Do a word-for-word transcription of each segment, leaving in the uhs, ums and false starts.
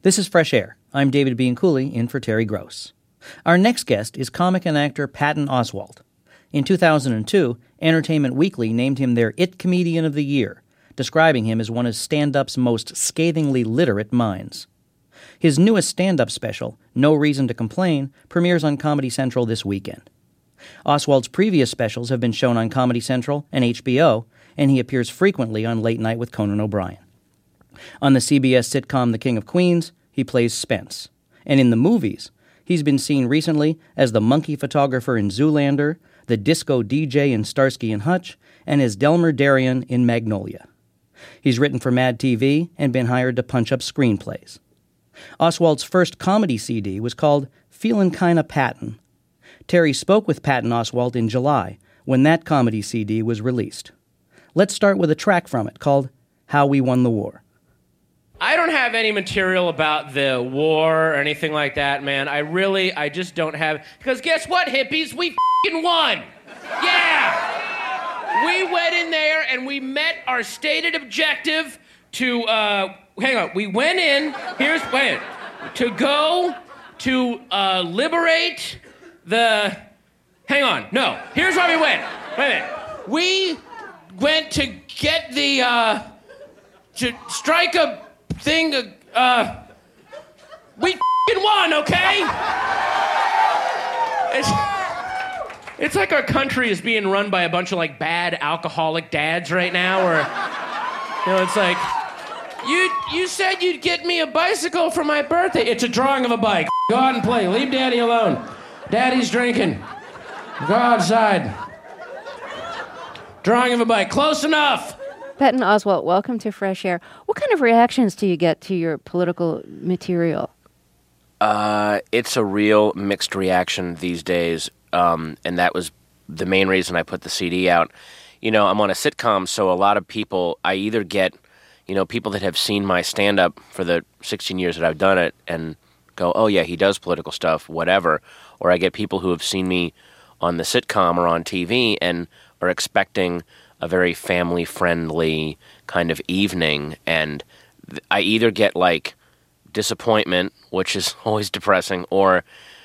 This is Fresh Air. I'm David Bianculli, in for Terry Gross. Our next guest is comic and actor Patton Oswalt. In two thousand two, Entertainment Weekly named him their It Comedian of the Year, describing him as one of stand-up's most scathingly literate minds. His newest stand-up special, No Reason to Complain, premieres on Comedy Central this weekend. Oswalt's previous specials have been shown on Comedy Central and H B O, and he appears frequently on Late Night with Conan O'Brien. On the C B S sitcom The King of Queens, he plays Spence. And in the movies, he's been seen recently as the monkey photographer in Zoolander, the disco D J in Starsky and Hutch, and as Delmer Darien in Magnolia. He's written for Mad T V and been hired to punch up screenplays. Oswalt's first comedy C D was called Feelin' Kinda Patton. Terry spoke with Patton Oswalt in July, when that comedy C D was released. Let's start with a track from it called How We Won the War. I don't have any material about the war or anything like that, man. I really, I just don't have... Because guess what, hippies? We f***ing won! Yeah! We went in there and we met our stated objective to, uh... Hang on, we went in... Here's... Wait. To go to, uh, liberate the... Hang on, no. Here's where we went. Wait a minute. We went to get the, uh... To strike a... thing, uh, we f***ing won, okay? It's, it's like our country is being run by a bunch of, like, bad alcoholic dads right now, or, you know, it's like, you you said you'd get me a bicycle for my birthday. It's a drawing of a bike. Go out and play. Leave Daddy alone. Daddy's drinking. Go outside. Drawing of a bike. Close enough. Patton Oswalt, welcome to Fresh Air. What kind of reactions do you get to your political material? Uh, it's a real mixed reaction these days, um, and that was the main reason I put the C D out. You know, I'm on a sitcom, so a lot of people, I either get, you know, people that have seen my stand-up for the sixteen years that I've done it and go, oh yeah, he does political stuff, whatever, or I get people who have seen me on the sitcom or on T V and are expecting a very family-friendly kind of evening, and th- I either get, like, disappointment, which is always depressing, or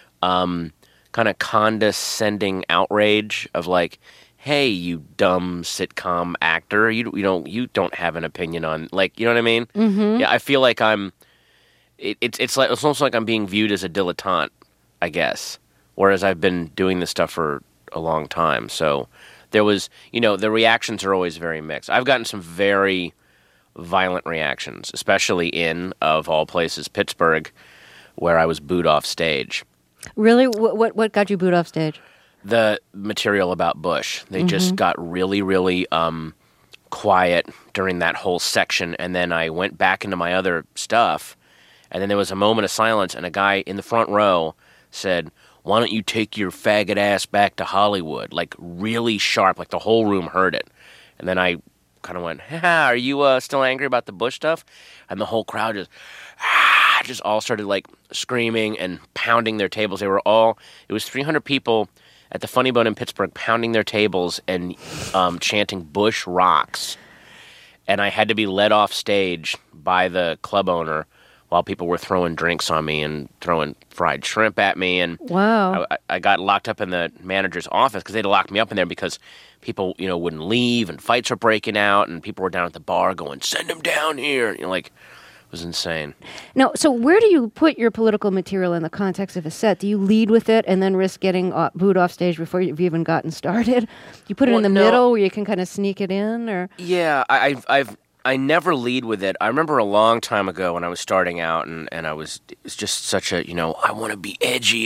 um, kind of condescending outrage of, like, hey, you dumb sitcom actor, you you know, you don't have an opinion on, like, you know what I mean? Mm-hmm. Yeah, I feel like I'm, it, it's it's like it's almost like I'm being viewed as a dilettante, I guess, whereas I've been doing this stuff for a long time, so... There was, you know, the reactions are always very mixed. I've gotten some very violent reactions, especially in, of all places, Pittsburgh, where I was booed off stage. Really? What what, what got you booed off stage? The material about Bush. They mm-hmm. just got really, really um, quiet during that whole section, and then I went back into my other stuff, and then there was a moment of silence, and a guy in the front row said, why don't you take your faggot ass back to Hollywood? Like, really sharp, like the whole room heard it. And then I kind of went, ha, are you uh, still angry about the Bush stuff? And the whole crowd just, ah, just all started, like, screaming and pounding their tables. They were all, it was three hundred people at the Funny Bone in Pittsburgh pounding their tables and um, chanting Bush rocks. And I had to be led off stage by the club owner while people were throwing drinks on me and throwing fried shrimp at me. And wow. I, I got locked up in the manager's office because they'd locked me up in there because people, you know, wouldn't leave and fights were breaking out and people were down at the bar going, send him down here. And, you know, like, it was insane. Now, so where do you put your political material in the context of a set? Do you lead with it and then risk getting uh, booed off stage before you've even gotten started? Do you put it well, in the no. middle where you can kind of sneak it in? Or Yeah, I, I've... I've I never lead with it. I remember a long time ago when I was starting out and, and I was, it was just such a, you know, I want to be edgy.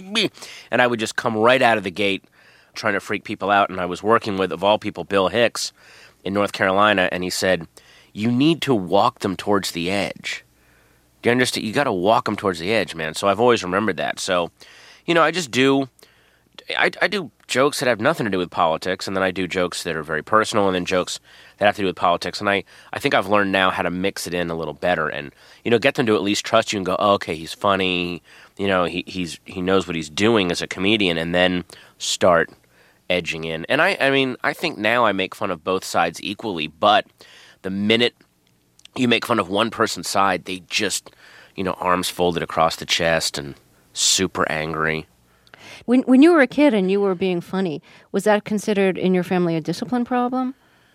And I would just come right out of the gate trying to freak people out. And I was working with, of all people, Bill Hicks in North Carolina. And he said, you need to walk them towards the edge. Do you understand? You got to walk them towards the edge, man. So I've always remembered that. So, you know, I just do, I, I do jokes that have nothing to do with politics. And then I do jokes that are very personal and then jokes that have to do with politics, and I, I think I've learned now how to mix it in a little better, and you know, get them to at least trust you and go, oh, okay, he's funny, you know, he he's he knows what he's doing as a comedian, and then start edging in. And I, I mean, I think now I make fun of both sides equally, but the minute you make fun of one person's side, they just, you know, arms folded across the chest and super angry. When when you were a kid and you were being funny, was that considered in your family a discipline problem?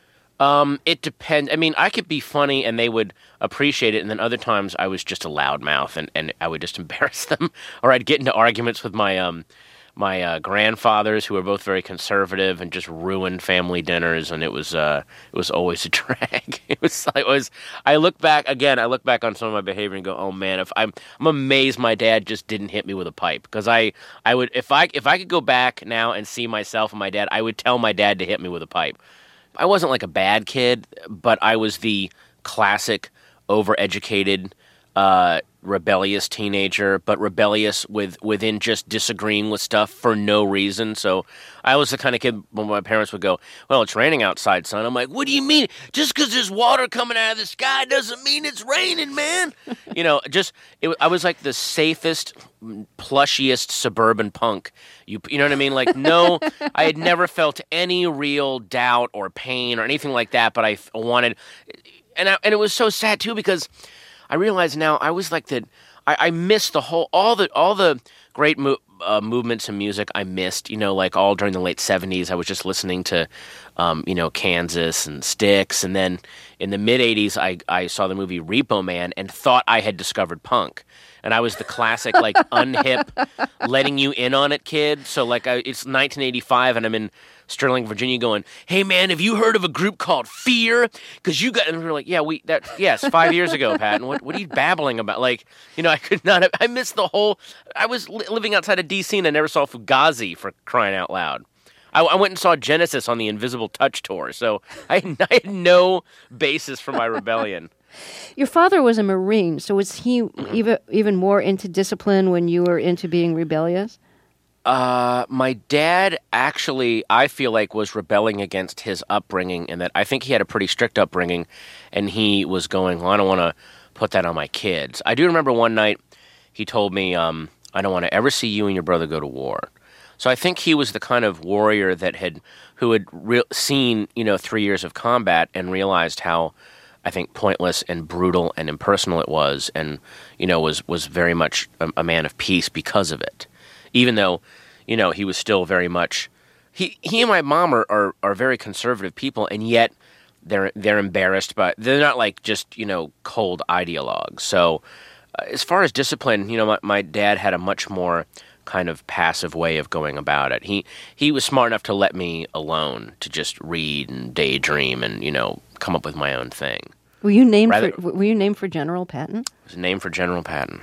Um, it depends. I mean, I could be funny and they would appreciate it, and then other times I was just a loudmouth and, and I would just embarrass them, or I'd get into arguments with my um my uh, grandfathers, who were both very conservative, and just ruined family dinners, and it was uh it was always a drag. It was it was. I look back again. I look back on some of my behavior and go, oh man, if I'm I'm amazed my dad just didn't hit me with a pipe, because I I would if I if I could go back now and see myself and my dad, I would tell my dad to hit me with a pipe. I wasn't like a bad kid, but I was the classic overeducated, uh, rebellious teenager, but rebellious with within just disagreeing with stuff for no reason. So I was the kind of kid when my parents would go, well, it's raining outside, son. I'm like, what do you mean? Just because there's water coming out of the sky doesn't mean it's raining, man. You know, just it, I was like the safest, plushiest suburban punk. You, you know what I mean? Like, no, I had never felt any real doubt or pain or anything like that, but I wanted, and I, and it was so sad too, because I realize now I was like that. I, I missed the whole, all the, all the great mo- uh, movements in music. I missed, you know, like all during the late seventies. I was just listening to, um, you know, Kansas and Styx, and then in the mid eighties, I I saw the movie Repo Man and thought I had discovered punk. And I was the classic, like, unhip, letting you in on it kid. So, like, I, it's nineteen eighty-five, and I'm in Sterling, Virginia, going, hey, man, have you heard of a group called Fear? Because you got, and we were like, yeah, we, that, yes, five years ago, Patton. What, what are you babbling about? Like, you know, I could not have, I missed the whole, I was li- living outside of D C, and I never saw Fugazi, for crying out loud. I, I went and saw Genesis on the Invisible Touch tour, so I, I had no basis for my rebellion. Your father was a Marine, so was he mm-hmm. even even more into discipline when you were into being rebellious? Uh, my dad actually, I feel like, was rebelling against his upbringing, in that I think he had a pretty strict upbringing, and he was going, well, I don't want to put that on my kids. I do remember one night he told me, um, I don't want to ever see you and your brother go to war. So I think he was the kind of warrior that had, who had re- seen, you know, three years of combat and realized how, I think, pointless and brutal and impersonal it was, and, you know, was, was very much a, a man of peace because of it. Even though, you know, he was still very much, he he and my mom are, are, are very conservative people, and yet they're they're embarrassed by, they're not like just, you know, cold ideologues. So uh, as far as discipline, you know, my, my dad had a much more kind of passive way of going about it. He he was smart enough to let me alone to just read and daydream and, you know, come up with my own thing. Were you named Rather, for Were you named for General Patton? I was named for General Patton.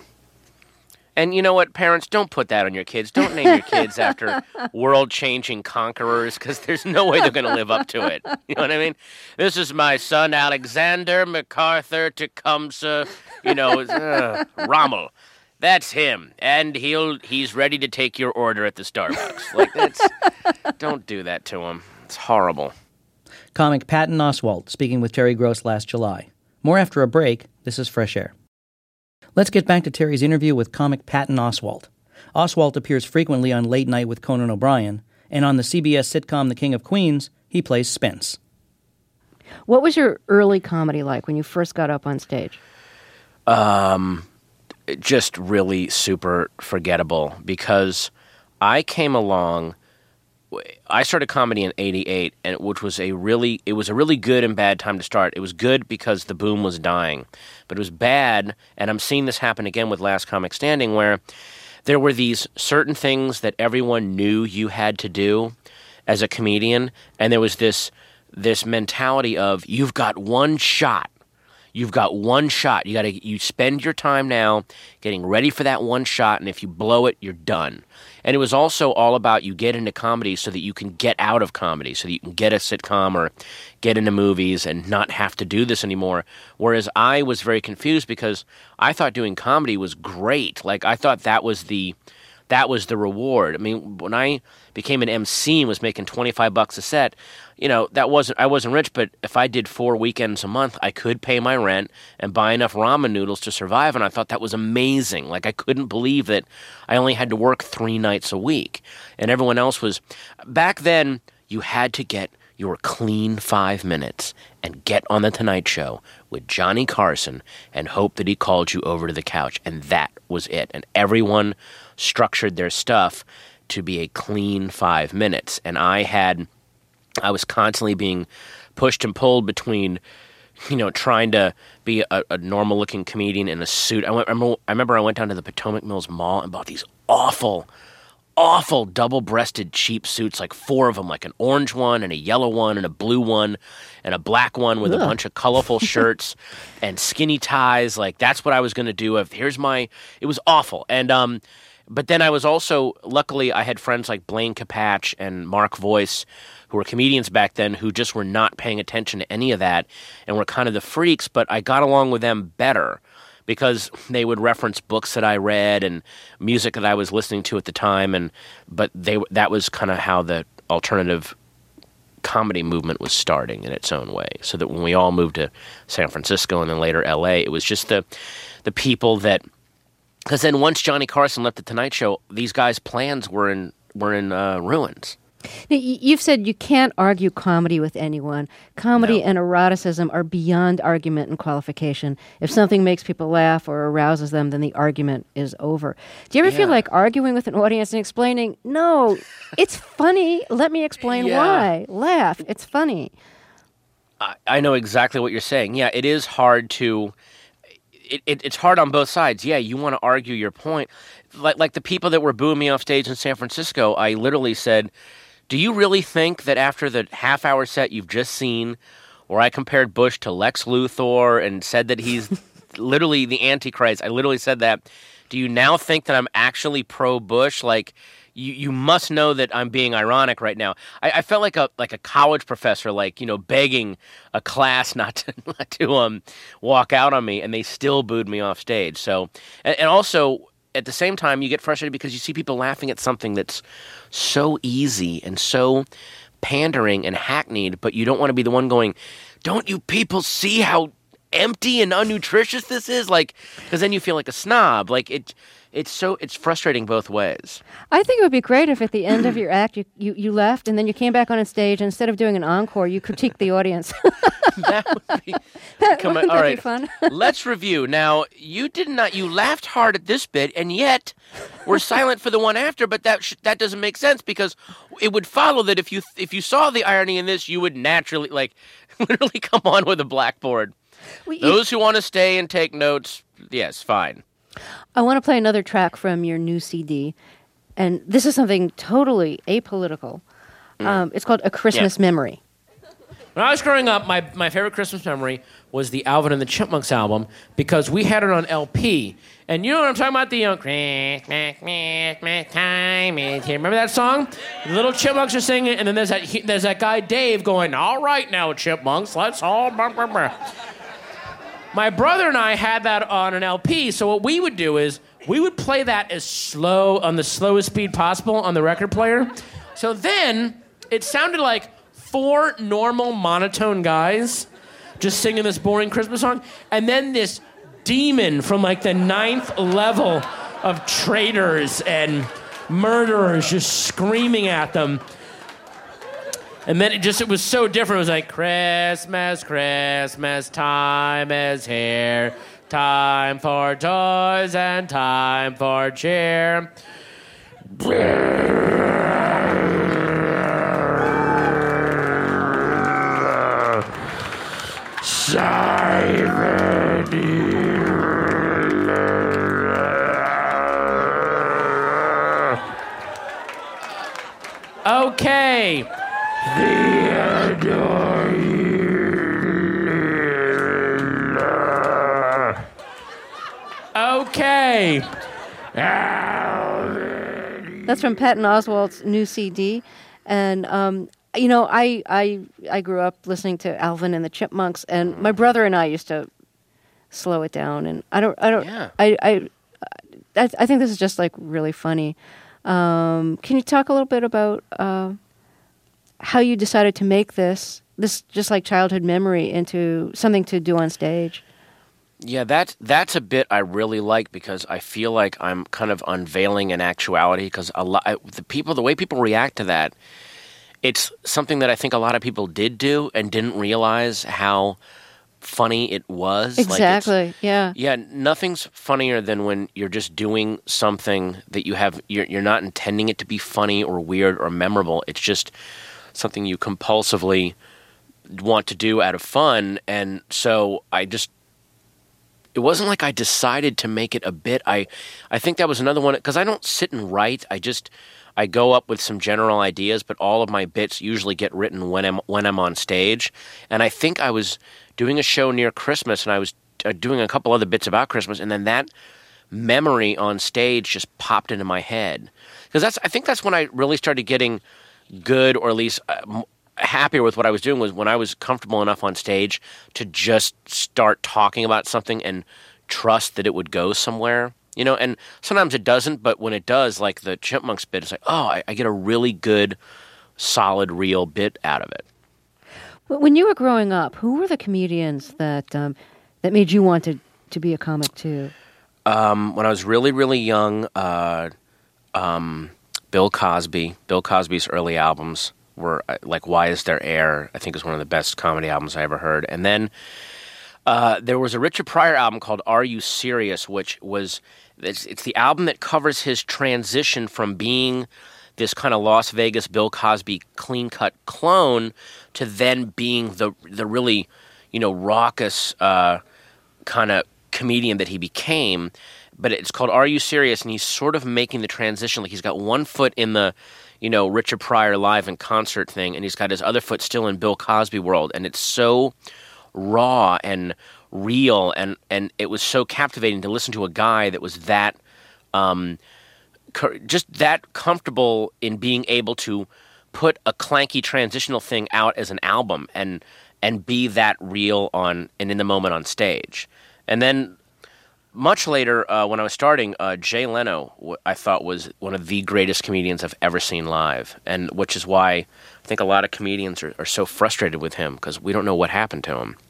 And you know what, parents, don't put that on your kids. Don't name your kids after world-changing conquerors, because there's no way they're going to live up to it. You know what I mean? This is my son, Alexander MacArthur Tecumseh, you know, uh, Rommel. That's him, and he'll he's ready to take your order at the Starbucks. Like, that's, don't do that to him. It's horrible. Comic Patton Oswalt speaking with Terry Gross last July. More after a break. This is Fresh Air. Let's get back to Terry's interview with comic Patton Oswalt. Oswalt appears frequently on Late Night with Conan O'Brien, and on the C B S sitcom The King of Queens, he plays Spence. What was your early comedy like when you first got up on stage? Um, just really super forgettable, because I came along, I started comedy in eighty-eight, and which was a really, it was a really good and bad time to start. It was good because the boom was dying, but it was bad, and I'm seeing this happen again with Last Comic Standing, where there were these certain things that everyone knew you had to do as a comedian, and there was this this mentality of, you've got one shot. You've got one shot. You got to you spend your time now getting ready for that one shot, and if you blow it, you're done. And it was also all about, you get into comedy so that you can get out of comedy, so that you can get a sitcom or get into movies and not have to do this anymore. Whereas I was very confused, because I thought doing comedy was great. Like, I thought that was the that was the reward. I mean, when I became an M C and was making twenty-five bucks a set, you know, that wasn't I wasn't rich, but if I did four weekends a month, I could pay my rent and buy enough ramen noodles to survive, and I thought that was amazing. Like, I couldn't believe that I only had to work three nights a week, and everyone else was. Back then, you had to get your clean five minutes and get on the Tonight Show with Johnny Carson and hope that he called you over to the couch. And that was it. And everyone structured their stuff to be a clean five minutes. And I had, I was constantly being pushed and pulled between, you know, trying to be a, a normal-looking comedian in a suit. I, went, I, remember, I remember I went down to the Potomac Mills Mall and bought these awful, awful double-breasted cheap suits, like four of them, like an orange one and a yellow one and a blue one and a black one with Ugh. a bunch of colorful shirts and skinny ties. Like, that's what I was going to do. If here's my, it was awful. And, um, but then I was also, luckily, I had friends like Blaine Capatch and Mark Voice, who were comedians back then, who just were not paying attention to any of that and were kind of the freaks, but I got along with them better because they would reference books that I read and music that I was listening to at the time, and but they that was kind of how the alternative comedy movement was starting in its own way. So that when we all moved to San Francisco and then later L A, it was just the the people that, because then once Johnny Carson left the Tonight Show, these guys' plans were in were in uh, ruins. Now, you've said you can't argue comedy with anyone. Comedy no. and eroticism are beyond argument and qualification. If something makes people laugh or arouses them, then the argument is over. Do you ever yeah. feel like arguing with an audience and explaining, no, it's funny, let me explain yeah. why. Laugh, it's funny. I, I know exactly what you're saying. Yeah, it is hard to... It, it, it's hard on both sides. Yeah, you want to argue your point. Like, like the people that were booing me off stage in San Francisco, I literally said, do you really think that after the half-hour set you've just seen, where I compared Bush to Lex Luthor and said that he's literally the Antichrist, I literally said that, do you now think that I'm actually pro-Bush? Like, you, you must know that I'm being ironic right now. I, I felt like a like a college professor, like, you know, begging a class not to not to um walk out on me, and they still booed me off stage. So, and, and also at the same time, you get frustrated because you see people laughing at something that's so easy and so pandering and hackneyed, but you don't want to be the one going, don't you people see how empty and unnutritious this is? Like, because then you feel like a snob. Like, it, it's so, it's frustrating both ways. I think it would be great if at the end of your act, you, you, you left and then you came back on a stage, and instead of doing an encore, you critiqued the audience. That would be, that, come wouldn't on, all that right. be fun? Let's review. Now, you did not, you laughed hard at this bit, and yet we're silent for the one after, but that sh- that doesn't make sense, because it would follow that if you if you saw the irony in this, you would naturally, like, literally come on with a blackboard. Well, you, Those who want to stay and take notes, yes, fine. I want to play another track from your new C D, and this is something totally apolitical. Mm. Um, it's called A Christmas yeah. Memory. When I was growing up, my, my favorite Christmas memory was the Alvin and the Chipmunks album, because we had it on L P. And you know what I'm talking about? The uh, Christmas, Christmas time is here. Remember that song? The little chipmunks are singing, and then there's that he, there's that guy Dave going, all right now, chipmunks, let's all... Blah, blah, blah. My brother and I had that on an L P, so what we would do is we would play that as slow, on the slowest speed possible on the record player. So then it sounded like four normal monotone guys just singing this boring Christmas song, and then this demon from like the ninth level of traitors and murderers just screaming at them. And then it just, it was so different. It was like, Christmas, Christmas time is here. Time for toys and time for cheer. Okay. Okay. That's from Patton Oswalt's new C D, and um, you know, I I I grew up listening to Alvin and the Chipmunks, and my brother and I used to slow it down, and I don't I don't yeah. I, I I I think this is just like really funny. Um, can you talk a little bit about uh, how you decided to make this this just like childhood memory into something to do on stage? Yeah, that's that's a bit I really like, because I feel like I'm kind of unveiling an actuality, because a lot the people the way people react to that, it's something that I think a lot of people did do and didn't realize how funny it was. Exactly. Like yeah. Yeah, nothing's funnier than when you're just doing something that you have you're, you're not intending it to be funny or weird or memorable. It's just something you compulsively want to do out of fun. And so I just it wasn't like I decided to make it a bit. I I think that was another one because I don't sit and write. I just I go up with some general ideas, but all of my bits usually get written when I'm when I'm on stage. And I think I was doing a show near Christmas, and I was uh, doing a couple other bits about Christmas, and then that memory on stage just popped into my head. Because that's, I think that's when I really started getting good, or at least uh, happier with what I was doing, was when I was comfortable enough on stage to just start talking about something and trust that it would go somewhere. You know, and sometimes it doesn't, but when it does, like the Chipmunks bit, it's like, oh, I, I get a really good, solid, real bit out of it. When you were growing up, who were the comedians that um, that made you want to, to be a comic too? Um, when I was really, really young, uh, um, Bill Cosby. Bill Cosby's early albums were uh, like "Why Is There Air?" I think is one of the best comedy albums I ever heard. And then uh, there was a Richard Pryor album called "Are You Serious?" which was it's, it's the album that covers his transition from being this kind of Las Vegas Bill Cosby clean-cut clone to then being the the really, you know, raucous uh, kind of comedian that he became. But it's called Are You Serious? And he's sort of making the transition. Like he's got one foot in the, you know, Richard Pryor live in concert thing, and he's got his other foot still in Bill Cosby world. And it's so raw and real, and, and it was so captivating to listen to a guy that was that um, just that comfortable in being able to put a clanky transitional thing out as an album and and be that real on and in the moment on stage. And then much later, uh, when I was starting, uh, Jay Leno, I thought was one of the greatest comedians I've ever seen live, and which is why I think a lot of comedians are, are so frustrated with him because we don't know what happened to him.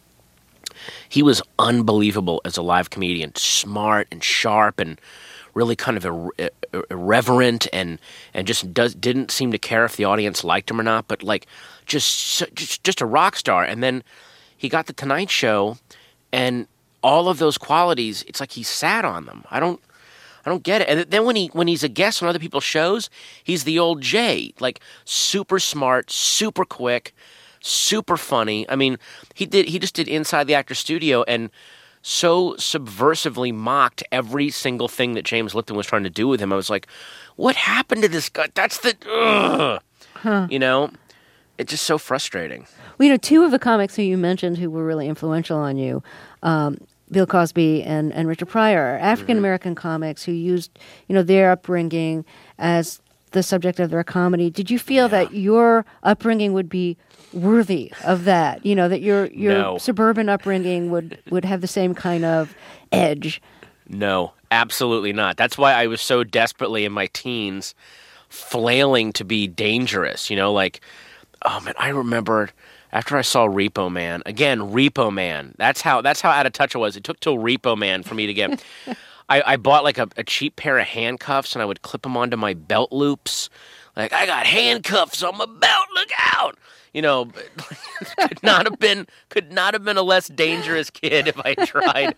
He was unbelievable as a live comedian, smart and sharp and really kind of ir- irreverent and and just does didn't seem to care if the audience liked him or not, but like just just just a rock star. And then he got the Tonight Show, and all of those qualities, it's like he sat on them. I don't I don't get it. And then when he when he's a guest on other people's shows, he's the old Jay, like super smart, super quick, super funny. I mean, he did he just did Inside the Actors Studio and so subversively mocked every single thing that James Lipton was trying to do with him. I was like, what happened to this guy? That's the, ugh. Huh. You know, it's just so frustrating. Well, you know, two of the comics who you mentioned who were really influential on you, um, Bill Cosby and, and Richard Pryor, are African-American mm-hmm. comics who used, you know, their upbringing as the subject of their comedy. Did you feel yeah. that your upbringing would be worthy of that? You know, that your your no. suburban upbringing would, would have the same kind of edge? No, absolutely not. That's why I was so desperately in my teens flailing to be dangerous. You know, like, oh man, I remember after I saw Repo Man, again, Repo Man. That's how that's how out of touch I was. It took till Repo Man for me to get... I, I bought like a, a cheap pair of handcuffs, and I would clip them onto my belt loops. Like, I got handcuffs on my belt, look out! You know, could not have been could not have been a less dangerous kid if I tried.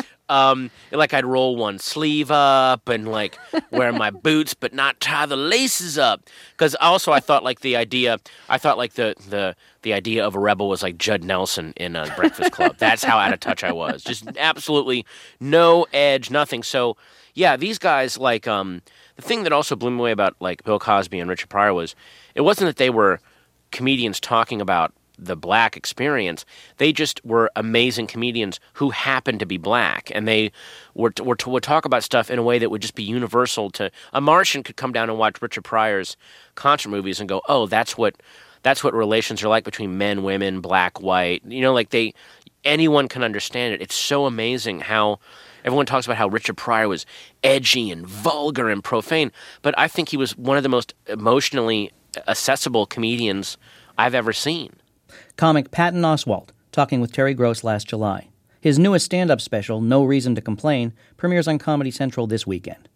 Um, like I'd roll one sleeve up and like wear my boots, but not tie the laces up. Because also I thought like the idea, I thought like the the the idea of a rebel was like Judd Nelson in a Breakfast Club. That's how out of touch I was. Just absolutely no edge, nothing. So yeah, these guys like um, the thing that also blew me away about like Bill Cosby and Richard Pryor was it wasn't that they were comedians talking about the black experience. They just were amazing comedians who happened to be black, and they were, were would talk about stuff in a way that would just be universal to a Martian could come down and watch Richard Pryor's concert movies and go, oh, that's what that's what relations are like between men, women, black, white. You know, like they anyone can understand it. It's so amazing how everyone talks about how Richard Pryor was edgy and vulgar and profane, but I think he was one of the most emotionally accessible comedians I've ever seen. Comic Patton Oswalt talking with Terry Gross last July. His newest stand-up special, No Reason to Complain, premieres on Comedy Central this weekend.